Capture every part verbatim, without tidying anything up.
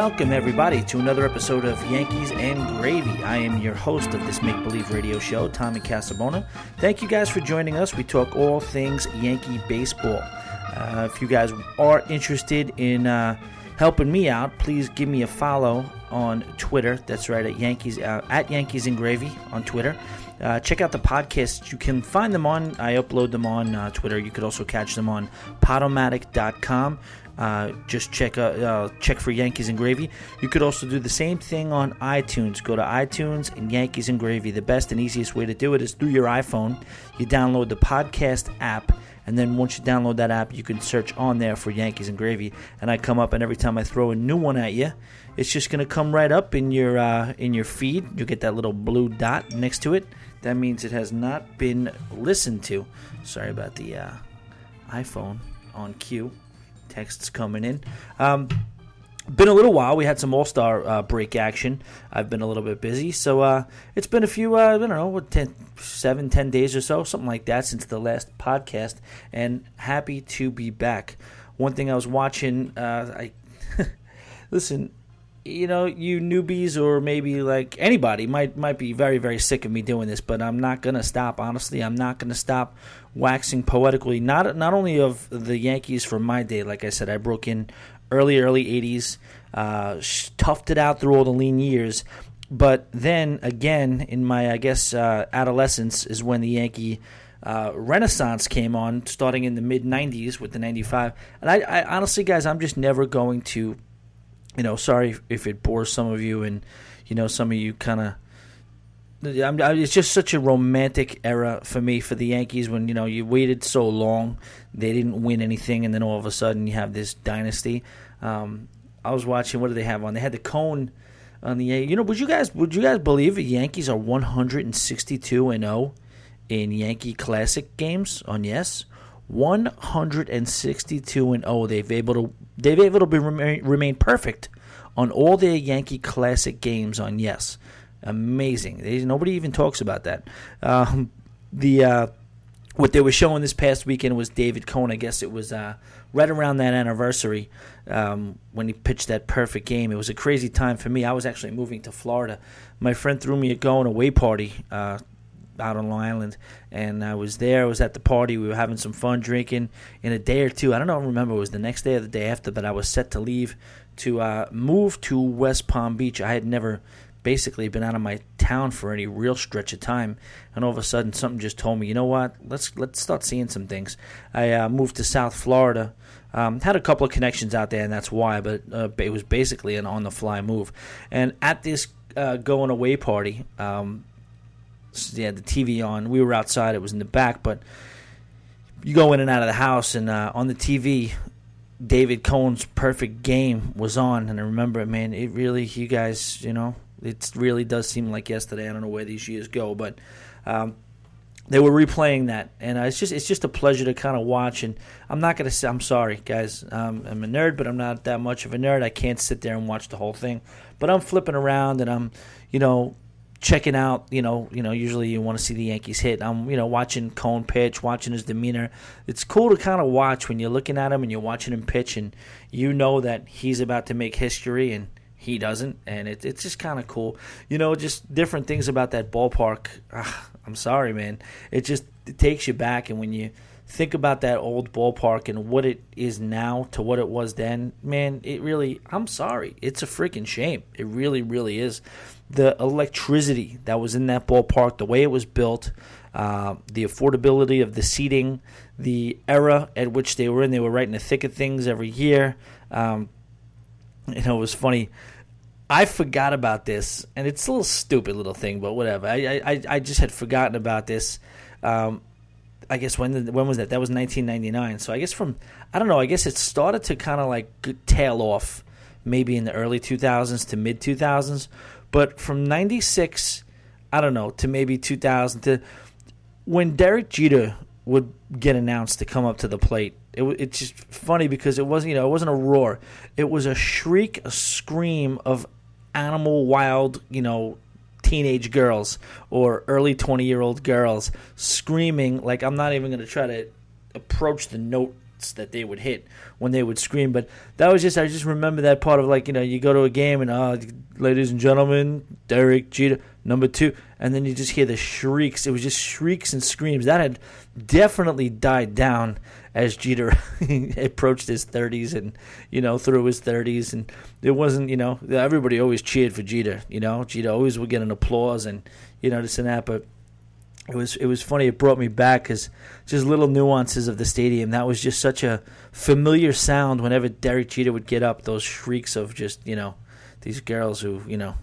Welcome, everybody, to another episode of Yankees and Gravy. I am your host of this make-believe radio show, Tommy Casabona. Thank you guys for joining us. We talk all things Yankee baseball. Uh, if you guys are interested in uh, helping me out, please give me a follow on Twitter. That's right, at Yankees uh, at Yankees and Gravy on Twitter. Uh, check out the podcasts. You can find them on, I upload them on uh, Twitter. You could also catch them on podomatic dot com. Uh, just check uh, uh, check for Yankees and Gravy. You could also do the same thing on iTunes. Go to iTunes and Yankees and Gravy. The best and easiest way to do it is through your iPhone. You download the podcast app, and then once you download that app, you can search on there for Yankees and Gravy, and I come up, and every time I throw a new one at you, it's just going to come right up in your uh, in your feed. You get that little blue dot next to it. That means it has not been listened to. Sorry about the uh, iPhone on cue. Texts coming in. Um, been a little while. We had some All-Star uh, break action. I've been a little bit busy. So uh, it's been a few, uh, I don't know, what, ten, seven, ten days or so, something like that since the last podcast. And happy to be back. One thing I was watching, uh, I listen, you know, you newbies or maybe like anybody might might be very, very sick of me doing this, but I'm not going to stop, honestly. I'm not going to stop waxing poetically, not not only of the Yankees from my day. Like I said, I broke in early, early eighties, uh, toughed it out through all the lean years. But then again, in my, I guess, uh, adolescence is when the Yankee uh, renaissance came on, starting in the mid nineties with the ninety-five. And I, I honestly, guys, I'm just never going to, you know, sorry if it bores some of you, and, you know, some of you kind of, it's just such a romantic era for me, for the Yankees, when, you know, you waited so long, they didn't win anything, and then all of a sudden you have this dynasty. Um, I was watching, what did they have on? They had the cone on the, you know, would you guys, would you guys believe the Yankees are one hundred sixty-two and oh in Yankee Classic games on Yes? one hundred sixty-two and oh. They've able to they've able to be, remain, remain perfect on all their Yankee Classic games on Yes. Amazing. They, nobody even talks about that. Um, the uh, what they were showing this past weekend was David Cone. I guess it was uh, right around that anniversary um, when he pitched that perfect game. It was a crazy time for me. I was actually moving to Florida. My friend threw me a going away party Uh, out on Long Island, and I was there. I was at the party. We were having some fun drinking. In a day or two, I don't know, remember, it was the next day or the day after, but I was set to leave to uh, move to West Palm Beach. I had never basically been out of my town for any real stretch of time, and all of a sudden something just told me, you know what, let's let's start seeing some things. I uh, moved to South Florida. Um, had a couple of connections out there, and that's why, but uh, it was basically an on-the-fly move. And at this uh, going-away party, um, they had the T V on. We were outside. It was in the back, but you go in and out of the house, and uh, on the T V, David Cone's perfect game was on. And I remember, man, it really, you guys, you know, it really does seem like yesterday. I don't know where these years go, but um, they were replaying that, and uh, it's just it's just a pleasure to kind of watch. And I'm not gonna say, I'm sorry, guys. Um, I'm a nerd, but I'm not that much of a nerd. I can't sit there and watch the whole thing, but I'm flipping around, and I'm, you know, checking out, you know, you know. Usually you want to see the Yankees hit. I'm, you know, watching Cone pitch, watching his demeanor. It's cool to kind of watch when you're looking at him and you're watching him pitch, and you know that he's about to make history, and he doesn't, and it, it's just kind of cool. You know, just different things about that ballpark. Ugh, I'm sorry, man. It just it takes you back, and when you think about that old ballpark and what it is now to what it was then, man, it really, I'm sorry. It's a freaking shame. It really, really is. The electricity that was in that ballpark, the way it was built, uh, the affordability of the seating, the era at which they were in, they were right in the thick of things every year. Um, you know, it was funny. I forgot about this, and it's a little stupid little thing, but whatever. I I, I just had forgotten about this. Um, I guess when when was that? That was nineteen ninety-nine. So I guess from, I don't know, I guess it started to kind of like tail off maybe in the early two thousands to mid two thousands. But from ninety-six, I don't know, to maybe two thousand, to when Derek Jeter would get announced to come up to the plate, it it's just funny because it wasn't, you know, it wasn't a roar. It was a shriek, a scream of animal, wild, you know, teenage girls or early twenty-year-old girls screaming. Like, I'm not even going to try to approach the note that they would hit when they would scream. But that was just, I just remember that part of, like, you know, you go to a game and, uh, ladies and gentlemen, Derek Jeter, number two, and then you just hear the shrieks. It was just shrieks and screams. That had definitely died down as Jeter approached his thirties and, you know, through his thirties. And it wasn't, you know, everybody always cheered for Jeter, you know. Jeter always would get an applause and, you know, this and that. But it was it was funny. It brought me back because just little nuances of the stadium. That was just such a familiar sound whenever Derek Jeter would get up, those shrieks of just, you know, these girls who, you know,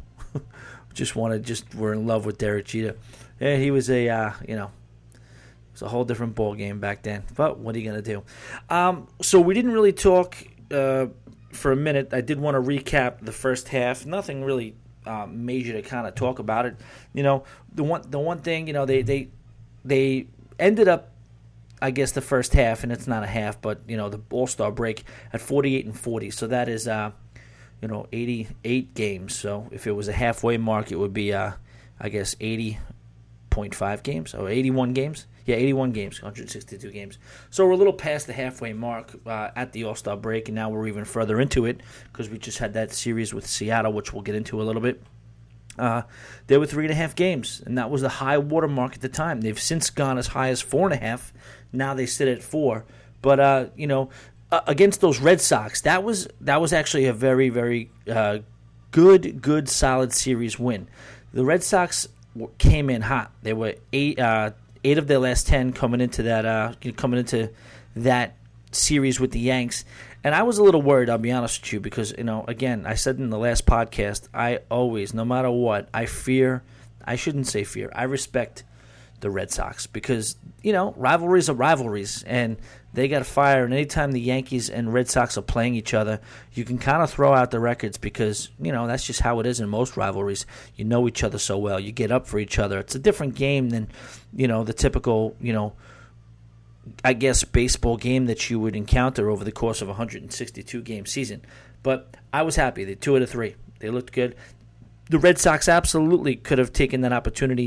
just wanted, just were in love with Derek Jeter. Yeah, he was a, uh, you know, it was a whole different ball game back then. But what are you going to do? Um, so we didn't really talk uh, for a minute. I did want to recap the first half. Nothing really uh, major to kind of talk about it. You know, the one the one thing, you know, they they they ended up, I guess, the first half, and it's not a half, but, you know, the All-Star break at forty-eight and forty. So that is, uh, you know, eighty-eight games. So if it was a halfway mark, it would be, uh, I guess, eighty point five games or eighty-one games. Yeah, eighty-one games, one hundred sixty-two games. So we're a little past the halfway mark uh, at the All-Star break, and now we're even further into it because we just had that series with Seattle, which we'll get into a little bit. Uh, they were three and a half games, and that was the high water mark at the time. They've since gone as high as four and a half. Now they sit at four. But, uh, you know, uh, against those Red Sox, that was that was actually a very, very uh, good, good, solid series win. The Red Sox came in hot. They were eight, uh, eight of their last ten coming into that uh, coming into that series with the Yanks. And I was a little worried, I'll be honest with you, because, you know, again, I said in the last podcast, I always, no matter what, I fear, I shouldn't say fear, I respect the Red Sox because, you know, rivalries are rivalries, and they got fire. And anytime the Yankees and Red Sox are playing each other, you can kind of throw out the records because, you know, that's just how it is in most rivalries. You know each other so well. You get up for each other. It's a different game than, you know, the typical, you know, I guess, baseball game that you would encounter over the course of a one hundred sixty-two game season. But I was happy. They two out of three. They looked good. The Red Sox absolutely could have taken that opportunity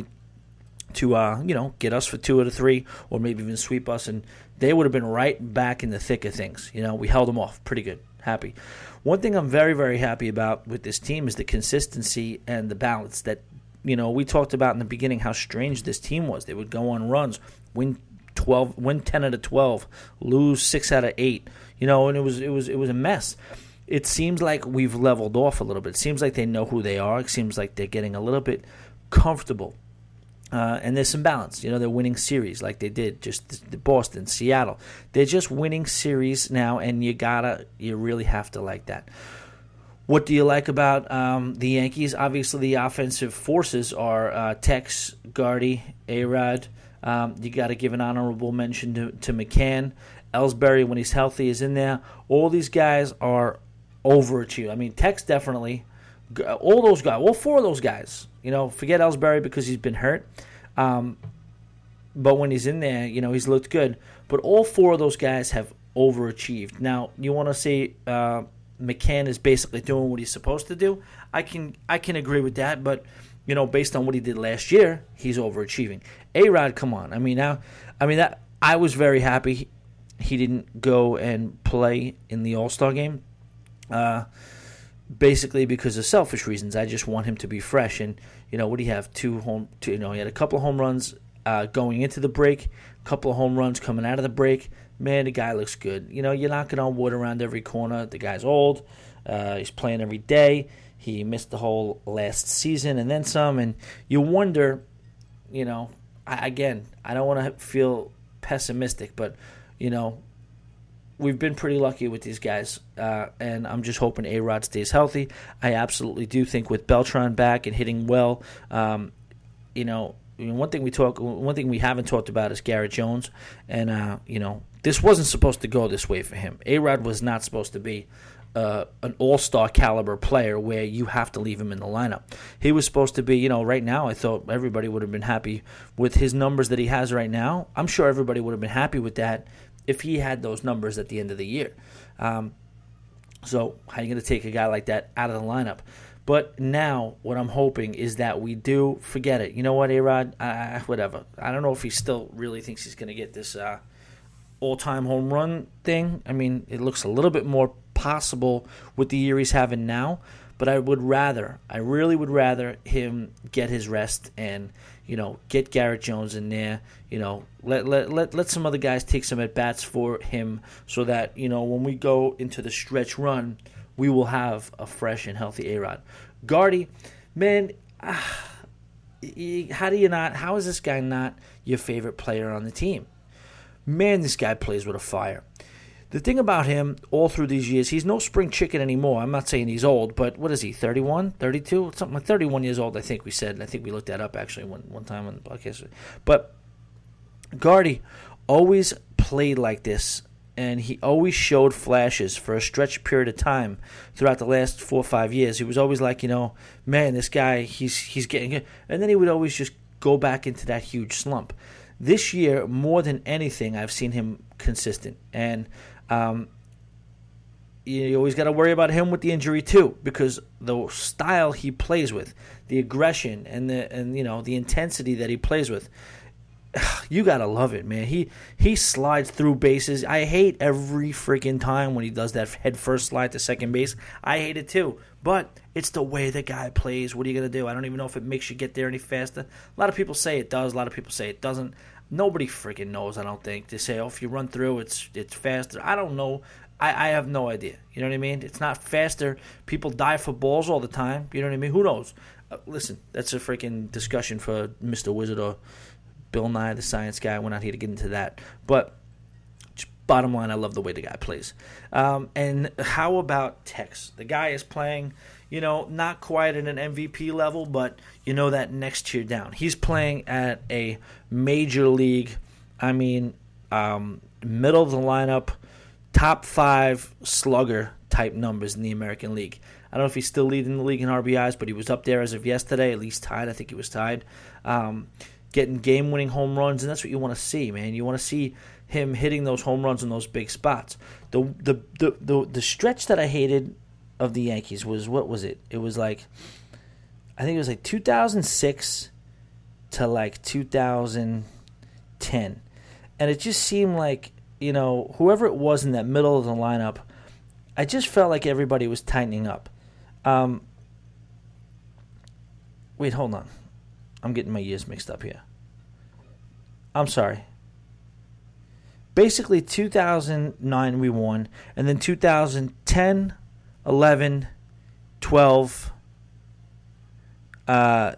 to, uh, you know, get us for two out of three or maybe even sweep us, and they would have been right back in the thick of things. You know, we held them off pretty good. Happy. One thing I'm very, very happy about with this team is the consistency and the balance that, you know, we talked about in the beginning how strange this team was. They would go on runs, win twelve, win ten out of twelve, lose six out of eight, you know, and it was it was it was a mess. It seems like we've leveled off a little bit. It seems like they know who they are. It seems like they're getting a little bit comfortable, uh, and there's some balance. You know, they're winning series like they did just the Boston, Seattle. They're just winning series now, and you gotta, you really have to like that. What do you like about um, the Yankees? Obviously, the offensive forces are uh, Tex, Gardy, A-Rod. Um, you got to give an honorable mention to, to McCann. Ellsbury, when he's healthy, is in there. All these guys are overachieving. I mean, Tex definitely. All those guys, all four of those guys. You know, forget Ellsbury because he's been hurt. Um, but when he's in there, you know, he's looked good. But all four of those guys have overachieved. Now, you want to say uh, McCann is basically doing what he's supposed to do? I can I can agree with that, but you know, based on what he did last year, he's overachieving. A-Rod, come on. I mean, now, I mean that I was very happy he didn't go and play in the All-Star game, uh, basically because of selfish reasons. I just want him to be fresh. And you know, what do you have? Two home, two, you know, he had a couple of home runs uh, going into the break, a couple of home runs coming out of the break. Man, the guy looks good. You know, you're knocking on wood around every corner. The guy's old. Uh, he's playing every day. He missed the whole last season and then some, and you wonder, you know, I, again, I don't want to feel pessimistic, but, you know, we've been pretty lucky with these guys, uh, and I'm just hoping A-Rod stays healthy. I absolutely do think with Beltran back and hitting well, um, you know, I mean, one thing we talk, one thing we haven't talked about is Garrett Jones, and, uh, you know, this wasn't supposed to go this way for him. A-Rod was not supposed to be Uh, an all-star caliber player where you have to leave him in the lineup. He was supposed to be, you know, right now I thought everybody would have been happy with his numbers that he has right now. I'm sure everybody would have been happy with that if he had those numbers at the end of the year. Um, so how are you going to take a guy like that out of the lineup? But now what I'm hoping is that we do forget it. You know what, A-Rod? Uh, whatever. I don't know if he still really thinks he's going to get this uh, all-time home run thing. I mean, it looks a little bit more possible with the year he's having now, but I would rather, I really would rather him get his rest and, you know, get Garrett Jones in there, you know, let let let, let some other guys take some at-bats for him so that, you know, when we go into the stretch run, we will have a fresh and healthy A-Rod. Gardy, man, ah, how do you not, how is this guy not your favorite player on the team? Man, this guy plays with a fire. The thing about him all through these years, he's no spring chicken anymore. I'm not saying he's old, but what is he, thirty-one, thirty-two? Something like thirty-one years old, I think we said. And I think we looked that up actually one, one time on the podcast. But Gardy always played like this, and he always showed flashes for a stretch period of time throughout the last four or five years. He was always like, you know, man, this guy, he's he's getting good. And then he would always just go back into that huge slump. This year, more than anything, I've seen him consistent. And um, you always got to worry about him with the injury too, because the style he plays with, the aggression and the and you know the intensity that he plays with, you got to love it, man. He he slides through bases. I hate every freaking time when he does that head first slide to second base. I hate it too. But it's the way the guy plays. What are you going to do? I don't even know if it makes you get there any faster. A lot of people say it does. A lot of people say it doesn't. Nobody freaking knows, I don't think. They say, oh, if you run through, it's it's faster. I don't know. I, I have no idea. You know what I mean? It's not faster. People die for balls all the time. You know what I mean? Who knows? Uh, listen, that's a freaking discussion for Mister Wizard or Bill Nye, the science guy. We're not here to get into that. But bottom line, I love the way the guy plays. Um, and how about Tex? The guy is playing, you know, not quite at an M V P level, but you know that next tier down. He's playing at a major league, I mean, um, middle of the lineup, top five slugger type numbers in the American League. I don't know if he's still leading the league in R B Is, but he was up there as of yesterday, at least tied. I think he was tied. Um, getting game-winning home runs, and that's what you want to see, man. You want to see him hitting those home runs in those big spots. The the the the, the stretch that I hated of the Yankees was, what was it? It was like, I think it was like two thousand six to like two thousand ten. And it just seemed like, you know, whoever it was in that middle of the lineup, I just felt like everybody was tightening up. Um, wait, hold on. I'm getting my years mixed up here. I'm sorry. Basically, two thousand nine we won, and then two thousand ten, eleven, twelve, uh,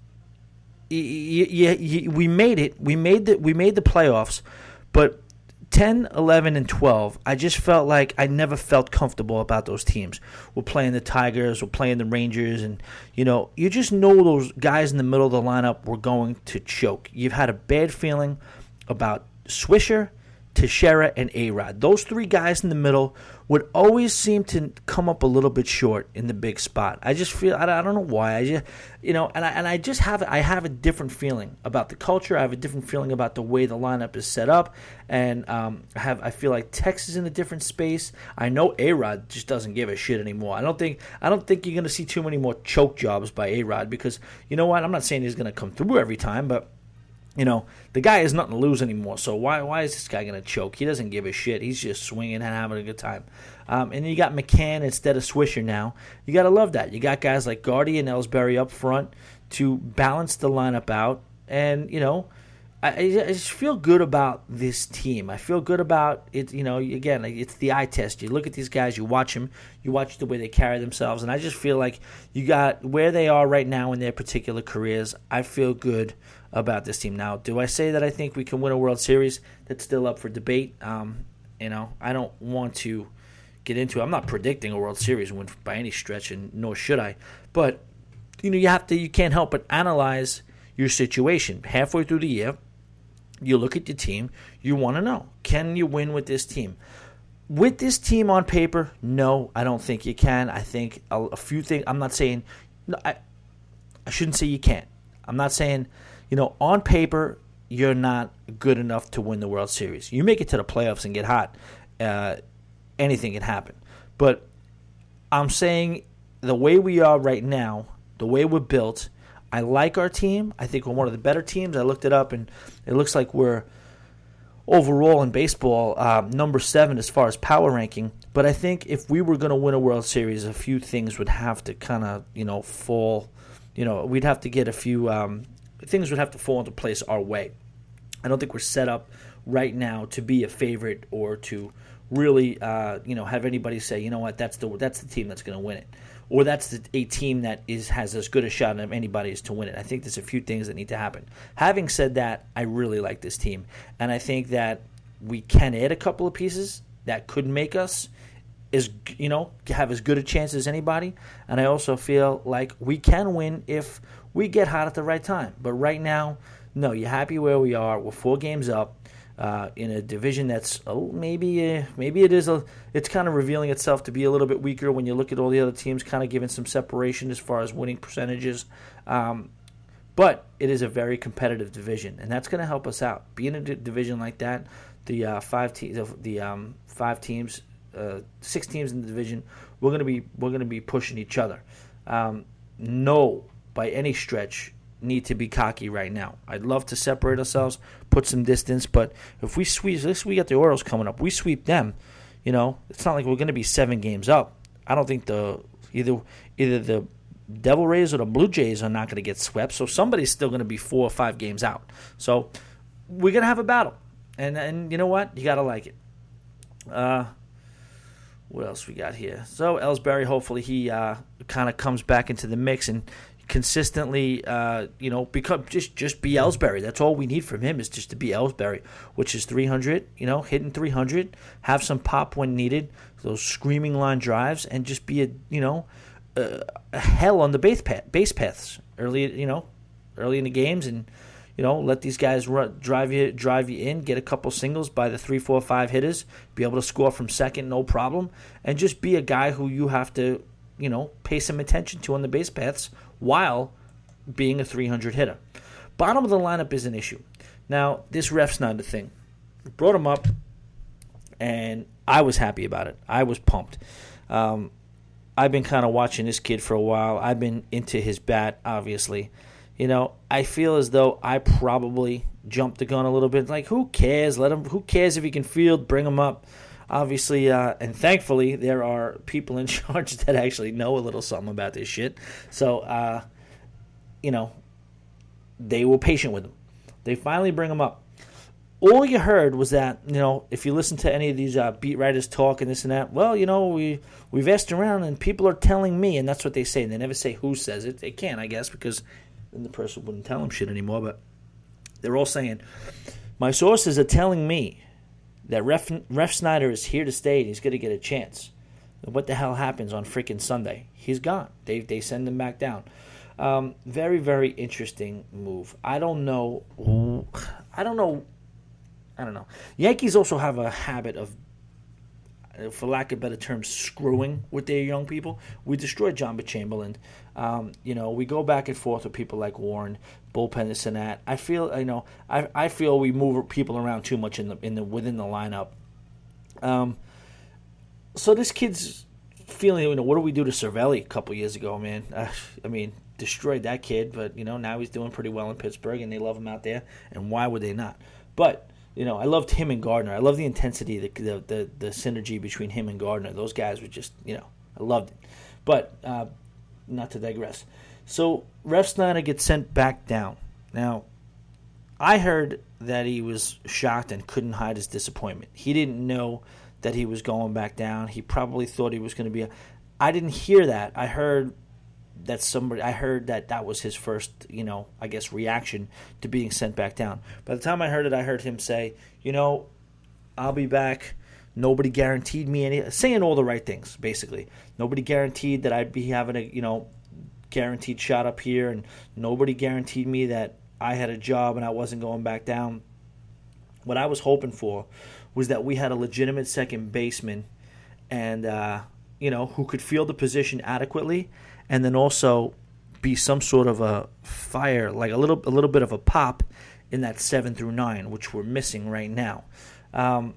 y- y- y- we made it. We made the we made the playoffs, but ten, eleven, and twelve, I just felt like I never felt comfortable about those teams. We're playing the Tigers, we're playing the Rangers, and, you know, you just know those guys in the middle of the lineup were going to choke. You've had a bad feeling about Swisher, Teixeira, and A-Rod. Those three guys in the middle would always seem to come up a little bit short in the big spot. I just feel, I don't know why. I just, you know, and I, and I just have, I have a different feeling about the culture. I have a different feeling about the way the lineup is set up. And um, I have, I feel like Tex is in a different space. I know A-Rod just doesn't give a shit anymore. I don't think, I don't think you're going to see too many more choke jobs by A-Rod because, you know what, I'm not saying he's going to come through every time, but you know, the guy has nothing to lose anymore, so why why is this guy going to choke? He doesn't give a shit. He's just swinging and having a good time. Um, and then you got McCann instead of Swisher now. You got to love that. You got guys like Gardy and Ellsbury up front to balance the lineup out. And, you know, I, I just feel good about this team. I feel good about it. You know, again, it's the eye test. You look at these guys, you watch them, you watch the way they carry themselves, and I just feel like you got where they are right now in their particular careers. I feel good about this team. Now, do I say that I think we can win a World Series? That's still up for debate. Um, you know, I don't want to get into it. I'm not predicting a World Series win by any stretch, and nor should I. But, you know, you have to, you can't help but analyze your situation. Halfway through the year, you look at your team, you want to know, can you win with this team? With this team on paper, no, I don't think you can. I think a, a few things, I'm not saying, no, I, I shouldn't say you can't. I'm not saying, you know, on paper, you're not good enough to win the World Series. You make it to the playoffs and get hot, uh, anything can happen. But I'm saying the way we are right now, the way we're built, I like our team. I think we're one of the better teams. I looked it up, and it looks like we're overall in baseball, uh, number seven as far as power ranking. But I think if we were going to win a World Series, a few things would have to kind of, you know, fall. You know, we'd have to get a few um, things would have to fall into place our way. I don't think we're set up right now to be a favorite or to really, uh, you know, have anybody say, you know what, that's the that's the team that's going to win it, or that's the, a team that is has as good a shot as anybody is to win it. I think there's a few things that need to happen. Having said that, I really like this team, and I think that we can add a couple of pieces that could make us, is you know, have as good a chance as anybody. And I also feel like we can win if we get hot at the right time. But right now, no, you're happy where we are. We're four games up uh, in a division that's oh maybe uh, maybe it is a it's kind of revealing itself to be a little bit weaker when you look at all the other teams, kind of giving some separation as far as winning percentages. Um, but it is a very competitive division, and that's going to help us out. Being in a division like that, the uh, five teams, the um, five teams. Uh, six teams in the division, we're gonna be we're gonna be pushing each other. Um, no, by any stretch, need to be cocky right now. I'd love to separate ourselves, put some distance, but if we sweep, this we got the Orioles coming up. We sweep them, you know. It's not like we're gonna be seven games up. I don't think the either either the Devil Rays or the Blue Jays are not gonna get swept. So somebody's still gonna be four or five games out. So we're gonna have a battle, and and you know what? You gotta like it. Uh. What else we got here? So Ellsbury, hopefully he uh, kind of comes back into the mix and consistently, uh, you know, become just just be Ellsbury. That's all we need from him is just to be Ellsbury, which is three hundred. You know, hitting three hundred, have some pop when needed, those screaming line drives, and just be a you know a, a hell on the base path, base paths early. You know, early in the games and. You know, let these guys run, drive you drive you in, get a couple singles by the three, four, five hitters, be able to score from second, no problem, and just be a guy who you have to, you know, pay some attention to on the base paths while being a three hundred hitter. Bottom of the lineup is an issue. Now, this Refsnyder thing, brought him up, and I was happy about it. I was pumped. Um, I've been kind of watching this kid for a while. I've been into his bat, obviously. You know, I feel as though I probably jumped the gun a little bit. Like, who cares? Let him. Who cares if he can field? Bring him up. Obviously, uh, and thankfully, there are people in charge that actually know a little something about this shit. So, uh, you know, they were patient with him. They finally bring him up. All you heard was that, you know, if you listen to any of these uh, beat writers talk and this and that, well, you know, we, we've asked around and people are telling me, and that's what they say. And they never say who says it. They can, I guess, because then the person wouldn't tell them shit anymore. But they're all saying, my sources are telling me that Ref, Refsnyder is here to stay and he's going to get a chance. What the hell happens on freaking Sunday? He's gone. They they send him back down. Um, very, very interesting move. I don't know. Who, I don't know. I don't know. Yankees also have a habit of, for lack of better terms, screwing with their young people. We destroyed John Chamberlain. Um, you know, we go back and forth with people like Warren, bullpen, this and that. I feel, you know, I I feel we move people around too much in the in the within the lineup. Um, so this kid's feeling, you know, what did we do to Cervelli a couple years ago, man? Uh, I mean, destroyed that kid, but you know, now he's doing pretty well in Pittsburgh, and they love him out there. And why would they not? But you know, I loved him and Gardner. I love the intensity, the, the the the synergy between him and Gardner. Those guys were just, you know, I loved it. But uh, not to digress. So Refsnyder gets sent back down. Now, I heard that he was shocked and couldn't hide his disappointment. He didn't know that he was going back down. He probably thought he was going to be a... I didn't hear that. I heard that somebody... I heard that that was his first, you know, I guess, reaction to being sent back down. By the time I heard it, I heard him say, you know, I'll be back. Nobody guaranteed me any... Saying all the right things, basically. Nobody guaranteed that I'd be having a, you know, guaranteed shot up here, and nobody guaranteed me that I had a job and I wasn't going back down. What I was hoping for was that we had a legitimate second baseman and, uh, you know, who could field the position adequately and then also be some sort of a fire, like a little a little bit of a pop in that seven through nine, which we're missing right now. Um,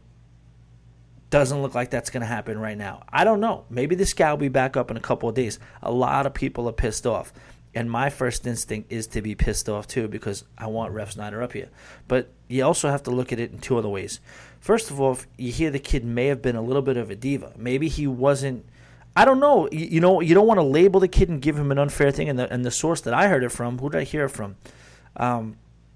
doesn't look like that's going to happen right now. I don't know. Maybe this guy will be back up in a couple of days. A lot of people are pissed off. And my first instinct is to be pissed off too, because I want Ref Snyder up here. But you also have to look at it in two other ways. First of all, you hear the kid may have been a little bit of a diva. Maybe he wasn't. I don't know. You, you know, you don't want to label the kid and give him an unfair thing. And the and the source that I heard it from, who did I hear it from? Um,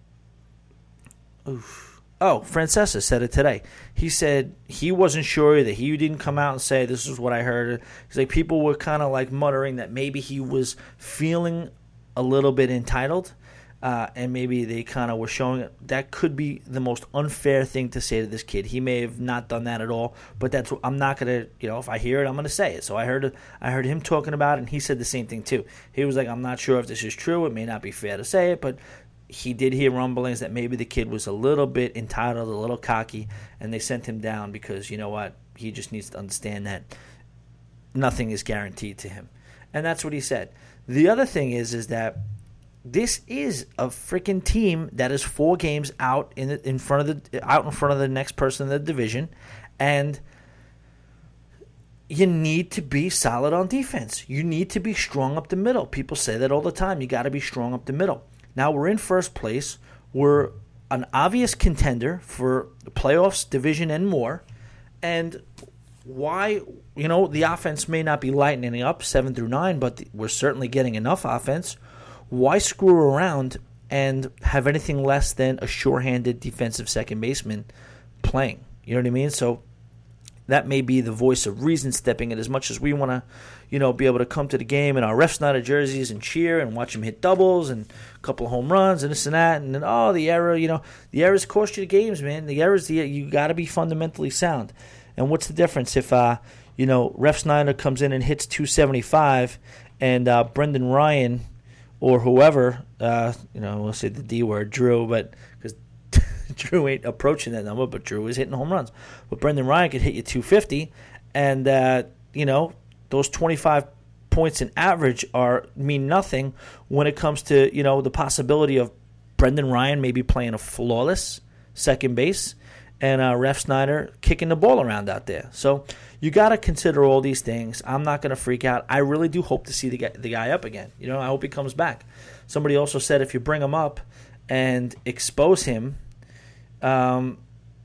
oof. Oh, Francesa said it today. He said he wasn't sure that he didn't come out and say, this is what I heard. He's like, people were kind of like muttering that maybe he was feeling a little bit entitled, uh, and maybe they kind of were showing it. That could be the most unfair thing to say to this kid. He may have not done that at all, but that's I'm not going to, you know, if I hear it, I'm going to say it. So I heard I heard him talking about it, and he said the same thing too. He was like, I'm not sure if this is true. It may not be fair to say it, but he did hear rumblings that maybe the kid was a little bit entitled, a little cocky, and they sent him down because, you know what, he just needs to understand that nothing is guaranteed to him. And that's what he said. The other thing is is that this is a freaking team that is four games out in the, in front of the out in front of the next person in the division, and you need to be solid on defense. You need to be strong up the middle. People say that all the time. You got to be strong up the middle. Now we're in first place. We're an obvious contender for the playoffs, division, and more. And why, you know, the offense may not be lightening up seven through nine, but we're certainly getting enough offense. Why screw around and have anything less than a sure-handed defensive second baseman playing? You know what I mean? So that may be the voice of reason stepping in, as much as we want to, you know, be able to come to the game in our Ref Snyder jerseys and cheer and watch him hit doubles and a couple of home runs and this and that. And then, oh, the error, you know, the errors cost you the games, man. The errors, the, you got to be fundamentally sound. And what's the difference if, uh, you know, Ref Snyder comes in and hits two seventy-five and uh, Brendan Ryan or whoever, uh, you know, we'll say the D word, Drew, but because Drew ain't approaching that number, but Drew is hitting home runs. But Brendan Ryan could hit you two fifty, and, uh, you know, those twenty-five points in average are mean nothing when it comes to, you know, the possibility of Brendan Ryan maybe playing a flawless second base and uh, Ref Snyder kicking the ball around out there. So you got to consider all these things. I'm not going to freak out. I really do hope to see the guy, the guy up again. You know, I hope he comes back. Somebody also said if you bring him up and expose him, um,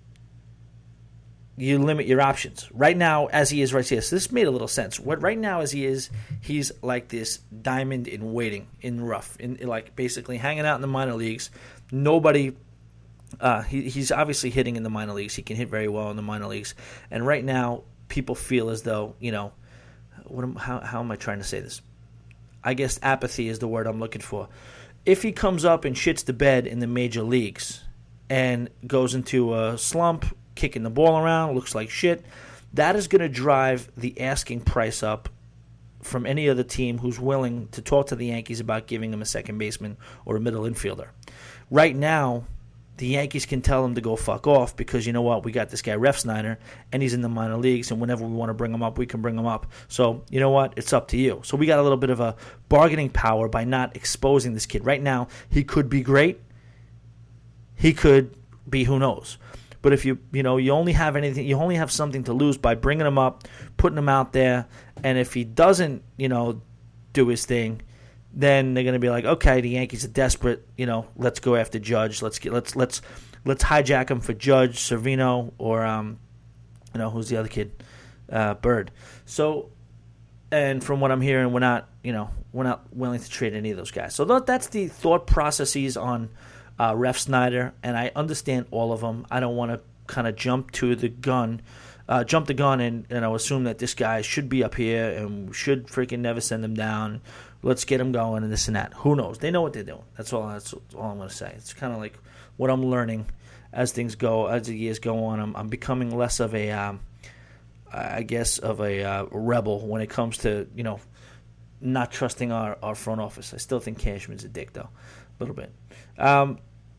you limit your options. Right now, as he is right here, so this made a little sense. What right now, as he is, he's like this diamond in waiting, in rough, in, in like basically hanging out in the minor leagues. Nobody, uh, he, he's obviously hitting in the minor leagues. He can hit very well in the minor leagues. And right now, people feel as though, you know, what am, how how am I trying to say this? I guess apathy is the word I'm looking for. If he comes up and shits the bed in the major leagues and goes into a slump, kicking the ball around, looks like shit, that is going to drive the asking price up from any other team who's willing to talk to the Yankees about giving him a second baseman or a middle infielder. Right now, the Yankees can tell him to go fuck off because, you know what, we got this guy Ref Snyder, and he's in the minor leagues, and whenever we want to bring him up, we can bring him up. So, you know what, it's up to you. So we got a little bit of a bargaining power by not exposing this kid. Right now, he could be great. He could be who knows. But if you, you know, you only have anything, you only have something to lose by bringing him up, putting him out there, and if he doesn't, you know, do his thing, then they're going to be like, okay, the Yankees are desperate, you know, let's go after Judge, let's get, let's, let's, let's hijack him for Judge, Servino, or, um, you know, who's the other kid, uh, Bird. So, and from what I'm hearing, we're not, you know, we're not willing to trade any of those guys. So that, that's the thought processes on Uh, Ref Snyder, and I understand all of them. I don't want to kind of jump to the gun, uh, jump the gun, and, and I'll assume that this guy should be up here and we should freaking never send him down. Let's get him going and this and that. Who knows? They know what they're doing. That's all. That's all I'm going to say. It's kind of like what I'm learning as things go, as the years go on. I'm, I'm becoming less of a, um, I guess, of a uh, rebel when it comes to, you know, not trusting our, our front office. I still think Cashman's a dick, though, a little bit. Um,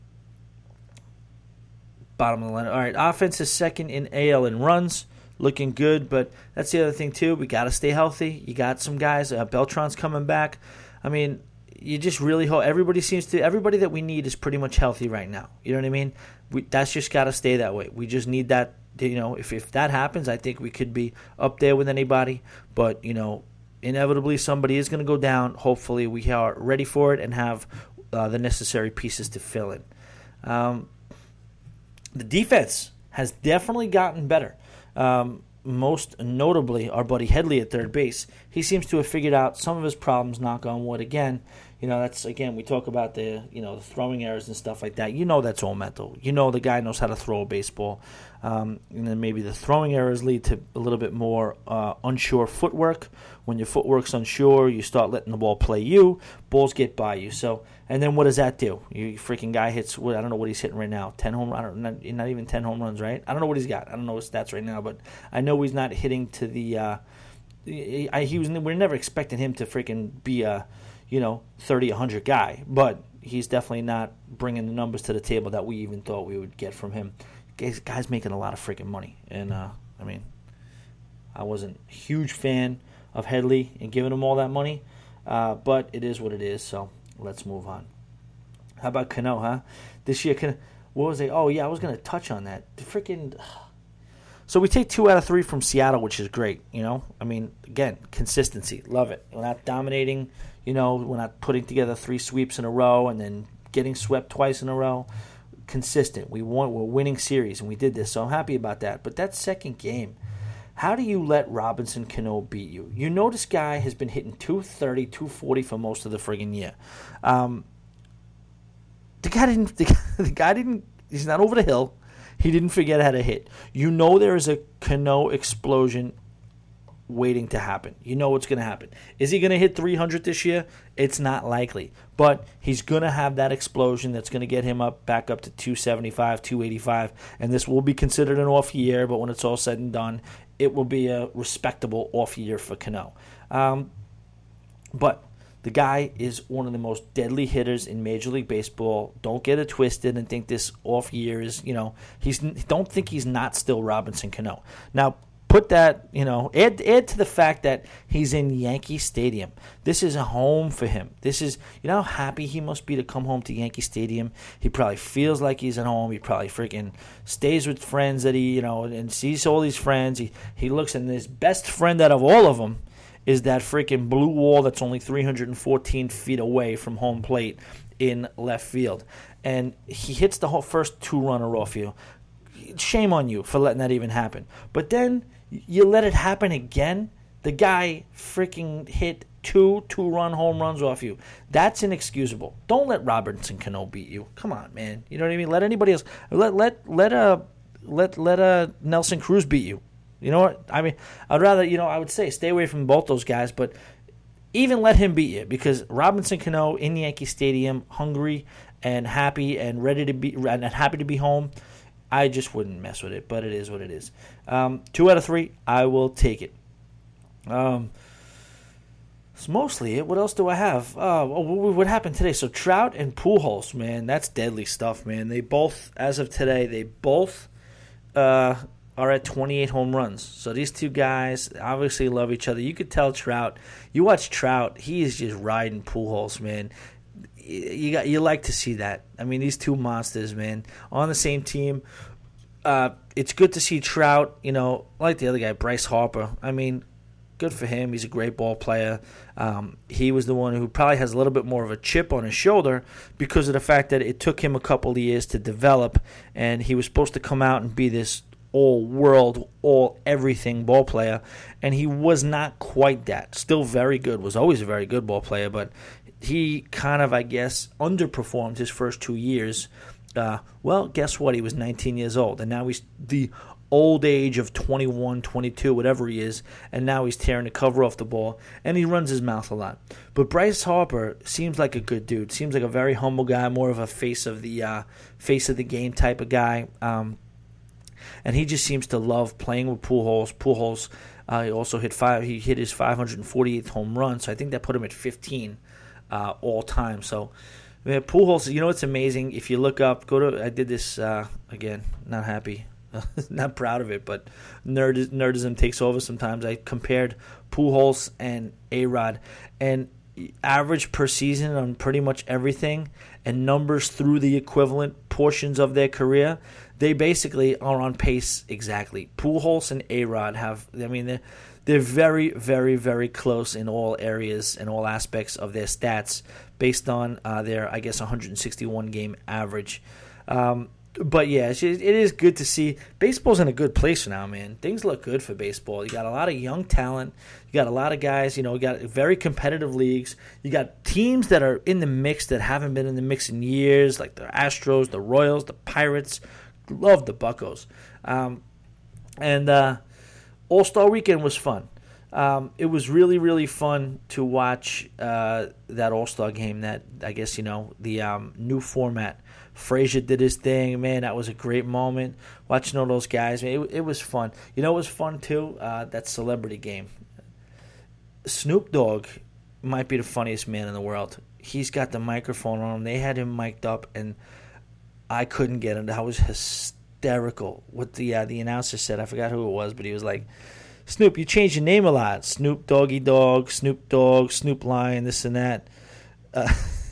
bottom of the line. All right, offense is second in A L in runs, looking good. But that's the other thing too. We got to stay healthy. You got some guys. Uh, Beltran's coming back. I mean, you just really hope everybody seems to. Everybody that we need is pretty much healthy right now. You know what I mean? We, that's just got to stay that way. We just need that. You know, if if that happens, I think we could be up there with anybody. But you know, inevitably somebody is going to go down. Hopefully we are ready for it and have uh, the necessary pieces to fill in. Um, the defense has definitely gotten better. Um, most notably, our buddy Headley at third base. He seems to have figured out some of his problems, knock on wood again. You know, that's, again, we talk about the, you know, the throwing errors and stuff like that. You know that's all mental. You know the guy knows how to throw a baseball. Um, and then maybe the throwing errors lead to a little bit more uh, unsure footwork. When your footwork's unsure, you start letting the ball play you. Balls get by you. So, and then what does that do? You freaking guy hits, I don't know what he's hitting right now, ten home, I don't, not, not even ten home runs, right? I don't know what he's got. I don't know his stats right now, but I know he's not hitting to the, uh, he, he was, we're never expecting him to freaking be a, you know, thirty, one hundred guy, but he's definitely not bringing the numbers to the table that we even thought we would get from him. This guy's making a lot of freaking money, and uh, I mean, I wasn't a huge fan of Headley and giving him all that money, uh, but it is what it is, so let's move on. How about Cano, huh? This year, Cano, what was it? Oh, yeah, I was going to touch on that. The freaking... So we take two out of three from Seattle, which is great, you know? I mean, again, consistency. Love it. We're not dominating, you know, we're not putting together three sweeps in a row and then getting swept twice in a row. Consistent. We won, we're winning series, and we did this, so I'm happy about that. But that second game, how do you let Robinson Cano beat you? You know this guy has been hitting two thirty, two forty for most of the friggin' year. Um, the guy didn't, the, the guy didn't, he's not over the hill. He didn't forget how to hit. You know there is a Cano explosion waiting to happen. You know what's going to happen. Is he going to hit three hundred this year? It's not likely. But he's going to have that explosion that's going to get him up back up to two seventy-five, two eighty-five. And this will be considered an off year, but when it's all said and done, it will be a respectable off year for Cano. Um, but the guy is one of the most deadly hitters in Major League Baseball. Don't get it twisted and think this off year is, you know, he's don't think he's not still Robinson Cano. Now, put that, you know, add, add to the fact that he's in Yankee Stadium. This is a home for him. This is, you know how happy he must be to come home to Yankee Stadium? He probably feels like he's at home. He probably freaking stays with friends that he, you know, and sees all these friends. He, he looks, and his best friend out of all of them is that freaking blue wall that's only three hundred fourteen feet away from home plate in left field. And he hits the whole first two-runner off you. Shame on you for letting that even happen. But then you let it happen again. The guy freaking hit two two-run home runs off you. That's inexcusable. Don't let Robinson Cano beat you. Come on, man. You know what I mean? Let anybody else. Let let let uh let let uh Nelson Cruz beat you. You know what? I mean, I'd rather, you know, I would say stay away from both those guys, but even let him beat you, because Robinson Cano in Yankee Stadium, hungry and happy and ready to be and happy to be home, I just wouldn't mess with it, but it is what it is. Um, two out of three, I will take it. Um, it's mostly it. What else do I have? Uh, what happened today? So Trout and Pujols, man, that's deadly stuff, man. They both, as of today, they both uh, are at twenty-eight home runs. So these two guys obviously love each other. You could tell Trout. You watch Trout, he is just riding Pujols, man. You got you like to see that. I mean, these two monsters, man, on the same team. Uh, it's good to see Trout, you know, like the other guy, Bryce Harper. I mean, good for him. He's a great ball player. Um, he was the one who probably has a little bit more of a chip on his shoulder because of the fact that it took him a couple of years to develop, and he was supposed to come out and be this all-world, all-everything ball player, and he was not quite that. Still very good, was always a very good ball player, but he kind of, I guess, underperformed his first two years. Uh, well, guess what? He was nineteen years old, and now he's the old age of twenty-one, twenty-two, whatever he is, and now he's tearing the cover off the ball, and he runs his mouth a lot. But Bryce Harper seems like a good dude. Seems like a very humble guy, more of a face of the uh, face of the game type of guy. Um, and he just seems to love playing with Pujols. Pujols uh, he also hit five. He hit his five hundred forty-eighth home run, so I think that put him at fifteen uh, all time. So. Man, Pujols, you know what's amazing? If you look up, go to, I did this, uh, again, not happy, not proud of it, but nerd, nerdism takes over sometimes. I compared Pujols and A-Rod, and average per season on pretty much everything, and numbers through the equivalent portions of their career, they basically are on pace exactly. Pujols and A-Rod have, I mean, they're very, very, very close in all areas and all aspects of their stats based on uh, their, I guess, one hundred sixty-one game average. Um, but yeah, it is good to see. Baseball's in a good place now, man. Things look good for baseball. You got a lot of young talent. You got a lot of guys, you know, you got very competitive leagues. You got teams that are in the mix that haven't been in the mix in years, like the Astros, the Royals, the Pirates. Love the Buccos. Um, and uh, All-Star Weekend was fun. Um, it was really, really fun to watch uh, that All-Star game, that, I guess, you know, the um, new format. Frazier did his thing. Man, that was a great moment. Watching all those guys, man, it, it was fun. You know what was fun, too? Uh, that celebrity game. Snoop Dogg might be the funniest man in the world. He's got the microphone on him. They had him mic'd up, and I couldn't get him. That was hysterical. What the uh, the announcer said, I forgot who it was, but he was like, Snoop, you changed your name a lot. Snoop Doggy Dog, Snoop Dogg, Snoop Lion, this and that. Uh,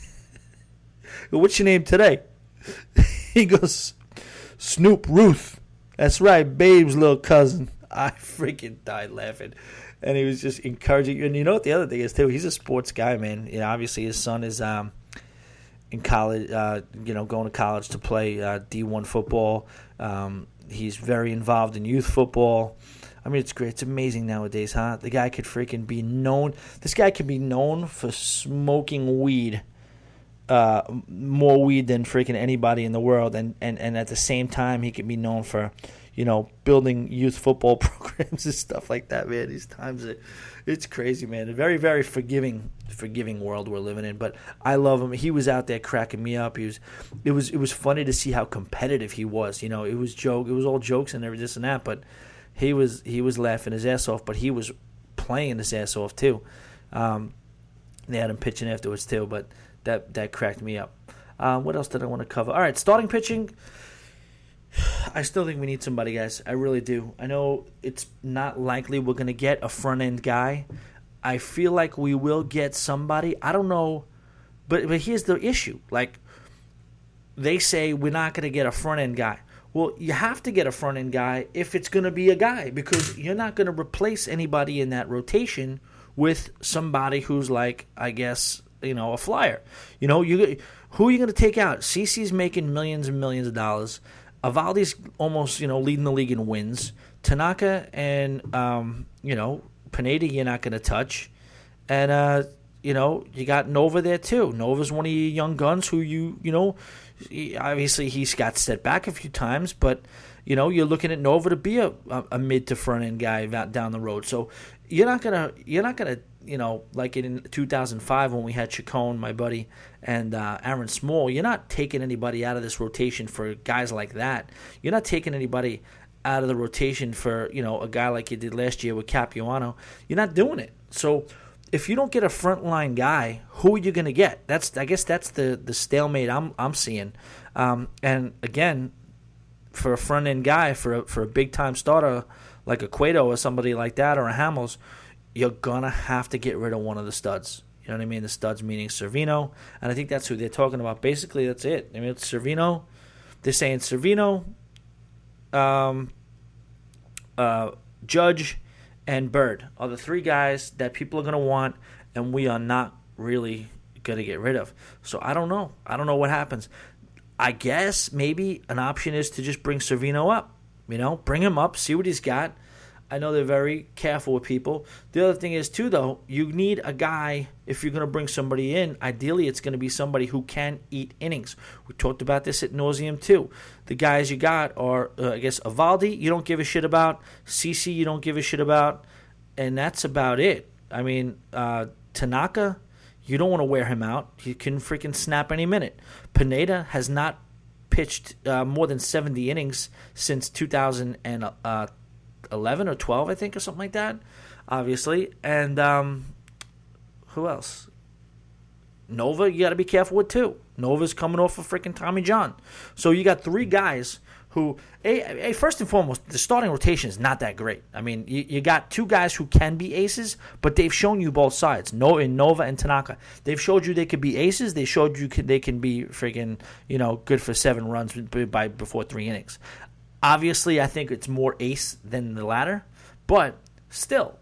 what's your name today? He goes, Snoop Ruth. That's right, Babe's little cousin. I freaking died laughing. And he was just encouraging. And you know what the other thing is, too? He's a sports guy, man. You know, obviously his son is um, in college, uh, you know, going to college to play uh, D one football. Um, he's very involved in youth football. I mean, it's great. It's amazing nowadays, huh? The guy could freaking be known. This guy could be known for smoking weed. Uh, more weed than freaking anybody in the world, and, and, and at the same time, he can be known for, you know, building youth football programs and stuff like that, man. These times, it, it's crazy, man. A very, very forgiving, forgiving world we're living in. But I love him. He was out there cracking me up. He was, it was, it was funny to see how competitive he was. You know, it was joke, it was all jokes and everything this and that, but he was, he was laughing his ass off. But he was playing his ass off too. Um, they had him pitching afterwards too, but. That that cracked me up. Uh, what else did I want to cover? All right, starting pitching. I still think we need somebody, guys. I really do. I know it's not likely we're going to get a front-end guy. I feel like we will get somebody. I don't know. But, but here's the issue. Like, they say we're not going to get a front-end guy. Well, you have to get a front-end guy if it's going to be a guy, because you're not going to replace anybody in that rotation with somebody who's like, I guess, you know, a flyer. You know, you who are you going to take out? CeCe's making millions and millions of dollars. Evaldi's almost, you know, leading the league in wins. Tanaka and, um, you know, Pineda you're not going to touch. And, uh, you know, you got Nova there too. Nova's one of your young guns who you, you know, he, obviously he's got set back a few times, but, you know, you're looking at Nova to be a, a, a mid to front end guy down the road. So you're not going to, you're not going to, you know, like in two thousand five when we had Chacon, my buddy, and uh, Aaron Small, you're not taking anybody out of this rotation for guys like that. You're not taking anybody out of the rotation for, you know, a guy like you did last year with Capuano. You're not doing it. So if you don't get a frontline guy, who are you going to get? That's I guess that's the, the stalemate I'm I'm seeing. Um, and again, for a front end guy, for a, for a big time starter like a Cueto or somebody like that, or a Hamels, you're going to have to get rid of one of the studs. You know what I mean? The studs meaning Cervino. And I think that's who they're talking about. Basically, that's it. I mean, it's Cervino. They're saying Cervino, um, uh, Judge, and Bird are the three guys that people are going to want, and we are not really going to get rid of. So I don't know. I don't know what happens. I guess maybe an option is to just bring Cervino up. You know, bring him up, see what he's got. I know they're very careful with people. The other thing is, too, though, you need a guy, if you're going to bring somebody in, ideally it's going to be somebody who can eat innings. We talked about this at nauseum, too. The guys you got are, uh, I guess, Evaldi, you don't give a shit about. CeCe, you don't give a shit about. And that's about it. I mean, uh, Tanaka, you don't want to wear him out. He can freaking snap any minute. Pineda has not pitched uh, more than seventy innings since two thousand eleven or twelve, I think, or something like that, obviously. And um, who else? Nova, you got to be careful with, too. Nova's coming off of freaking Tommy John. So you got three guys who, a, a, first and foremost, the starting rotation is not that great. I mean, you, you got two guys who can be aces, but they've shown you both sides, no, in Nova and Tanaka. They've showed you they could be aces. They showed you could, they can be freaking, you know, good for seven runs by before three innings. Obviously, I think it's more ace than the latter, but still,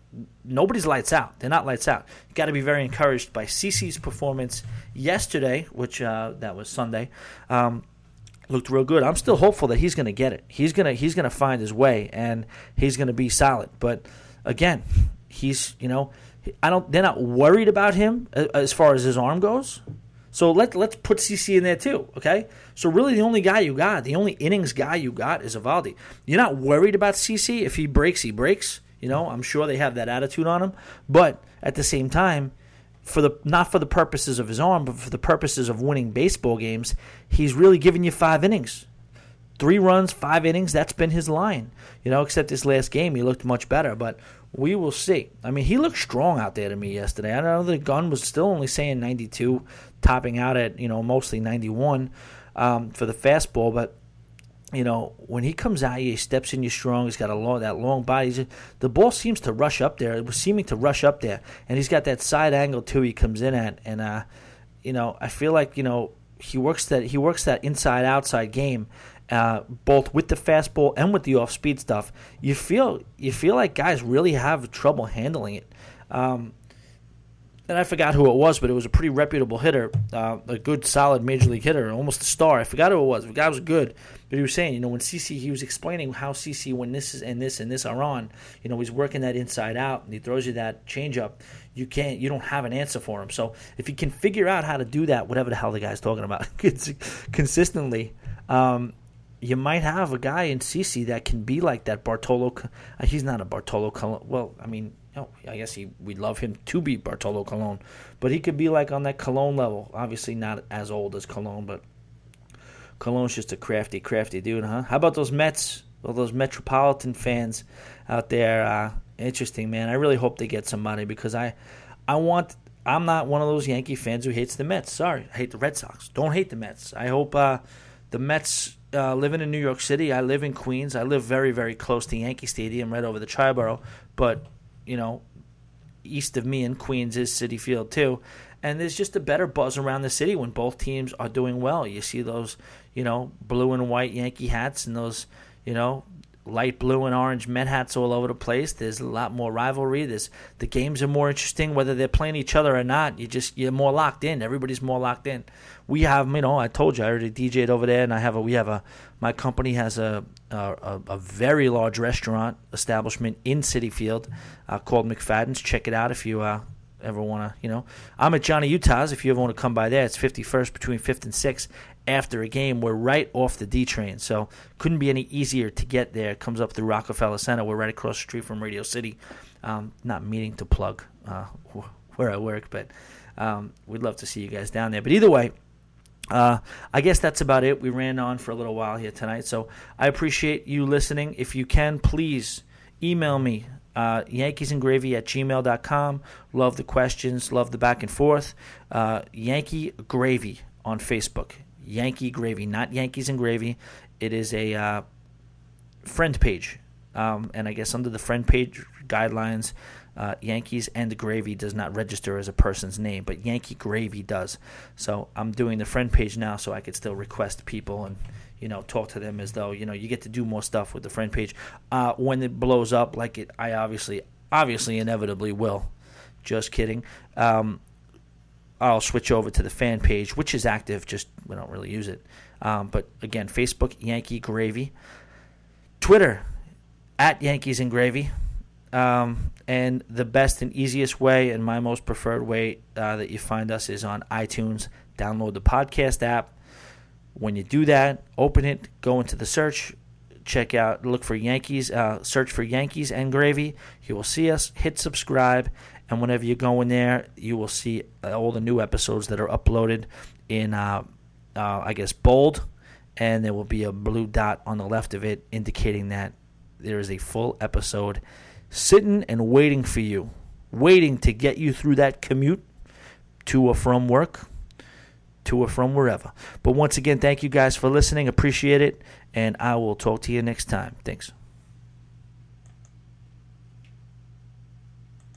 nobody's lights out. They're not lights out. You got to be very encouraged by CeCe's performance yesterday, which uh, that was Sunday. Um, looked real good. I'm still hopeful that he's going to get it. He's gonna he's gonna find his way, and he's going to be solid. But again, he's you know I don't. They're not worried about him as far as his arm goes. So let let's put CeCe in there too. Okay. So really, the only guy you got, the only innings guy you got, is Eovaldi. You're not worried about CeCe. If he breaks, he breaks. You know, I'm sure they have that attitude on him. But at the same time, for the not for the purposes of his arm, but for the purposes of winning baseball games, he's really giving you five innings. Three runs, five innings, that's been his line. You know, except this last game, he looked much better. But we will see. I mean, he looked strong out there to me yesterday. I know the gun was still only saying ninety-two, topping out at, you know, mostly ninety-one um, for the fastball. But you know, when he comes out, he steps in you strong. He's got a long, that long body. Just, the ball seems to rush up there. It was seeming to rush up there, and he's got that side angle too. He comes in at, and uh, you know, I feel like you know he works that he works that inside outside game, uh, both with the fastball and with the off speed stuff. You feel you feel like guys really have trouble handling it. Um, And I forgot who it was, but it was a pretty reputable hitter, uh, a good, solid major league hitter, almost a star. I forgot who it was. The guy was good, but he was saying, you know, when CeCe, he was explaining how CeCe, when this is and this and this are on, you know, he's working that inside out, and he throws you that changeup. You can't, you don't have an answer for him. So if you can figure out how to do that, whatever the hell the guy's talking about, consistently, um, you might have a guy in CeCe that can be like that Bartolo. Uh, he's not a Bartolo Colon. Well, I mean. Oh, I guess he we'd love him to be Bartolo Colon, but he could be like on that Colon level. Obviously not as old as Colon, but Colon's just a crafty, crafty dude, huh? How about those Mets? All those Metropolitan fans out there. Uh, interesting, man. I really hope they get some money because I, I want. I'm not one of those Yankee fans who hates the Mets. Sorry, I hate the Red Sox. Don't hate the Mets. I hope uh, the Mets. Uh, living in New York City, I live in Queens. I live very, very close to Yankee Stadium, right over the Triborough, but. You know, east of me in Queens is Citi Field too, and there's just a better buzz around the city when both teams are doing well. You see those, you know, blue and white Yankee hats and those, you know, light blue and orange Met hats all over the place. There's a lot more rivalry. There's the games are more interesting, whether they're playing each other or not. You just you're more locked in. Everybody's more locked in. We have, you know, I told you I already D J'd over there, and I have a we have a my company has a a, a very large restaurant establishment in Citi Field uh, called McFadden's. Check it out if you uh, ever want to. You know, I'm at Johnny Utah's. If you ever want to come by there, it's fifty-first between fifth and sixth. After a game, we're right off the D train, so couldn't be any easier to get there. It comes up through Rockefeller Center. We're right across the street from Radio City. Um, not meaning to plug uh, where I work, but um, we'd love to see you guys down there. But either way, uh, I guess that's about it. We ran on for a little while here tonight, so I appreciate you listening. If you can, please email me, uh, yankeesandgravy at gmail dot com. Love the questions, love the back and forth. Uh, Yankee Gravy on Facebook. Yankee Gravy, not Yankees and Gravy. It is a uh, friend page. Um, and I guess under the friend page guidelines, uh, Yankees and Gravy does not register as a person's name, but Yankee Gravy does. So I'm doing the friend page now so I could still request people and, you know, talk to them as though, you know, you get to do more stuff with the friend page. Uh, when it blows up like it, I obviously, obviously inevitably will. Just kidding. Um, I'll switch over to the fan page, which is active, just we don't really use it. Um, but again, Facebook, Yankee Gravy. Twitter, at Yankees and Gravy. Um, and the best and easiest way and my most preferred way uh, that you find us is on iTunes. Download the podcast app. When you do that, open it, go into the search, check out, look for Yankees, uh, search for Yankees and Gravy. You will see us, hit subscribe. And whenever you go in there, you will see all the new episodes that are uploaded in, uh, uh, I guess, bold. And there will be a blue dot on the left of it indicating that there is a full episode sitting and waiting for you, waiting to get you through that commute to or from work, to or from wherever. But once again, thank you guys for listening. Appreciate it. And I will talk to you next time. Thanks.